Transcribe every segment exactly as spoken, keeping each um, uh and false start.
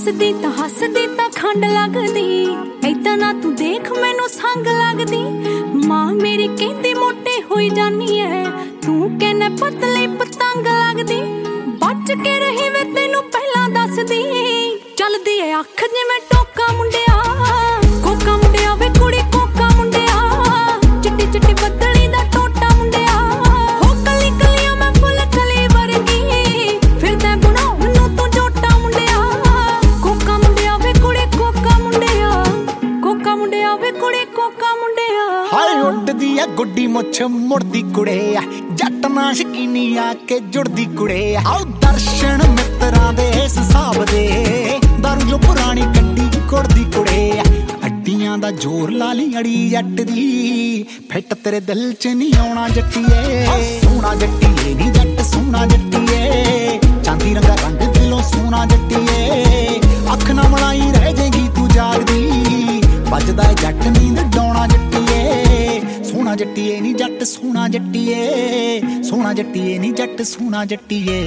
हसदी तां हसदी तां खंड लगदी, ऐदां ना तू देख मैनू संग लगदी। मां मेरी कहंदी मोटे होई जानी है, तू कहना पतली पतंग लगदी। बच के रही वे तैनू पहलां दसदी, चलदी है अख जिवें टोका मुंडिया। कोका मुंडिया वे कुड़ी कोका मुंडिया, चिट्टी चिट्टी बदली दा टोटा मुंडिया। हो कली कलियां मैं फुल कली वर्गी, फिरदा बनाउण नूं तू जोटा मुंडिया। कोका मुंडिया वे कुड़ी कोका मुंडिया, कोका मुंडिया वे कुड़ी कोका मुंडिया। हाय उड्डदी आ गुड्डी मुछ मुड़दी कुड़े, जट ना शकीनी आके जुड़दी कुड़े। आओ दर्शन मित्रां दे इस हिसाब दे, दारू जो पुरानी कड्डी कुड़दी कुड़े। हड्डियां दा जोर ला ली अड़ी जट दी, फिट तेरे दिल च नहीं आउणा जट्टीए। सोहना जट्टीए नी जट सोहना जट्टीए, चांदी रंगा रंग दिलों सोहना जट्टीए। अख ना मलाई रह जाएगी तू जागदी, बजदा जट नींद डौणा जट्टीए। सोहना जट्टीए नी जट सोहना जट्टीए, सोहना जट्टीए नी जट सोहना जट्टीए।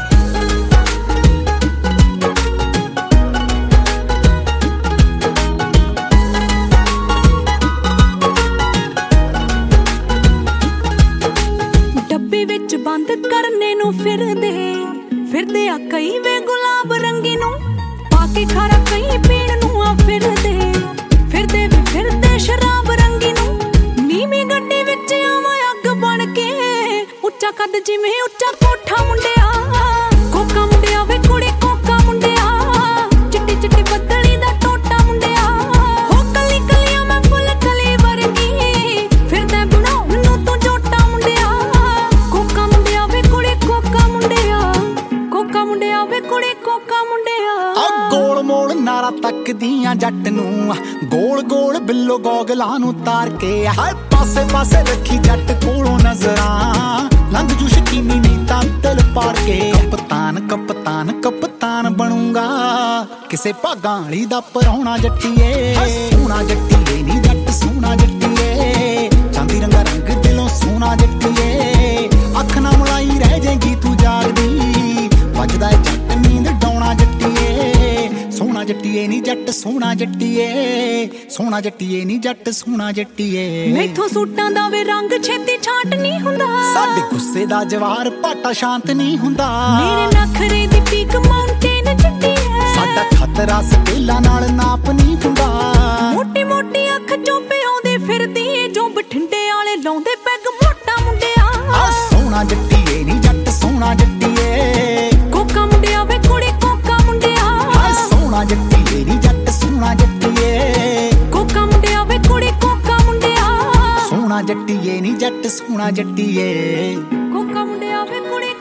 डब्बे विच बंद करने नूं फिरदे फिरदे आ कई वे गुलाब रंगी नूं, पाके खारा कई पीण नूं आ फिरदे फिरदे वे फिरदे शराब रंगी नूं। नीवी गड्डी विच आवां अग बण के, उच्चा कद जिवें उच्चा कोठा मुंडिया। कोका मुंडिया वे कुड़ी कोका मुंडिया, चिट्टी चिट्टी बदली दा टोटा मुंडिया। हो कली कलियां मैं फुल कली वर्गी, फिरदा बनाउण नूं तू जोटा मुंडिया। कोका मुंडिया वे कुड़ी कोका मुंडिया, कोका मुंडिया वे कुड़ी कोका मुंडिया। आ गोल मोल नारा तकदियां जट नूं, गोल गोल बिल्लो गोगलां नूं तार के। हाय पासे पासे रखी जट कोलों नजरां, लंघ जू शकीनी नी तां दिल पार के। कप्तान कप्तान कप्तान बनूंगा, किसे भागां वाली दा पराउणा जट्टीए। सोहना जट्टीए नी जट सोहना जट्टीए, चांदी रंगा रंग दिलों सोहना जट्टीए। अख ना मलाई रह जाएगी तू जागदी, बजदा जट नींद डौणा जट्टीए। सोहना जट्टीए नी जट सोहना जट्टीए, सोहना जट्टीए नी जट सोहना जट्टीए। मैथों सूटां दा वे रंग छेती छाट नहीं हुंदा, साडे गुस्से दा जवार पाटा शांत नहीं हुंदा। मेरे नखरे दी पीक माउंटेन चिट्टी है, साडा खतरा स्केला नाल नाप नहीं हुंदा। मोटी मोटी अख चोपे आउंदे फिरदी, जो बठिंडे वाले लाउंदे पैग मोटा मुंडिया। आ सोहना जट्टीए नी जट सोहना जट्टीए, कोका मुंडिया वे कुड़ी कोका मुंडिया। आ सोहना जट्टीए नी जट सोहना जट्टीए, कोका मुंडिया वे कुड़ी कोका मुंडिया। सोहना जट्टीए नी जट सोहना जट्टीए। कोका मुंडिया वे कुड़ी